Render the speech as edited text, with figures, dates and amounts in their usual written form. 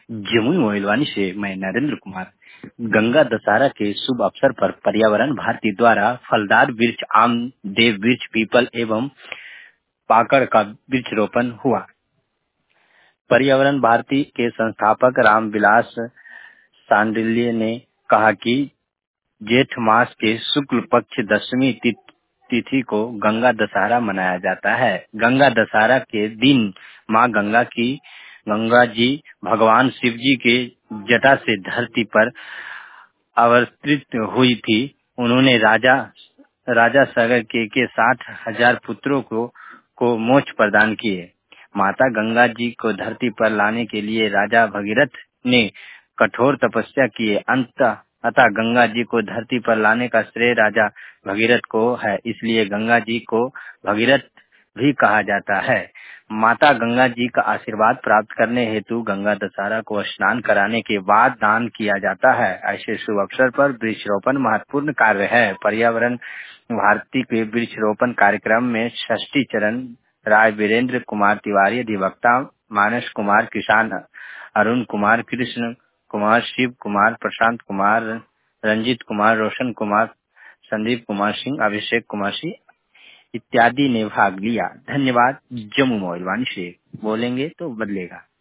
जमुई मोहिलवानी से मैं नरेंद्र कुमार। गंगा दशहरा के शुभ अवसर पर पर्यावरण भारती द्वारा फलदार वृक्ष आम, देव वृक्ष, पीपल एवं पाकड़ का वृक्षारोपण हुआ। पर्यावरण भारती के संस्थापक रामविलास शांडिल्य ने कहा कि जेठ मास के शुक्ल पक्ष दशमी तिथि को गंगा दशहरा मनाया जाता है। गंगा दशहरा के दिन माँ गंगा जी भगवान शिव जी के जटा से धरती पर अवतरित हुई थी। उन्होंने राजा सगर के 60,000 पुत्रों को मोक्ष प्रदान किए। माता गंगा जी को धरती पर लाने के लिए राजा भगीरथ ने कठोर तपस्या किए। अतः गंगा जी को धरती पर लाने का श्रेय राजा भगीरथ को है, इसलिए गंगा जी को भगीरथ भी कहा जाता है। माता गंगा जी का आशीर्वाद प्राप्त करने हेतु गंगा दशहरा को स्नान कराने के बाद दान किया जाता है। ऐसे शुभ अवसर पर वृक्षारोपण महत्वपूर्ण कार्य है। पर्यावरण भारती के वृक्षारोपण कार्यक्रम में षष्ठी चरण राय, वीरेंद्र कुमार तिवारी अधिवक्ता, मानस कुमार किसान, अरुण कुमार, कृष्ण कुमार, शिव कुमार, प्रशांत कुमार, रंजीत कुमार, रोशन कुमार, संदीप कुमार सिंह, अभिषेक कुमार सिंह इत्यादि ने भाग लिया। धन्यवाद। जम्मू मोहिलवानी से बोलेंगे तो बदलेगा।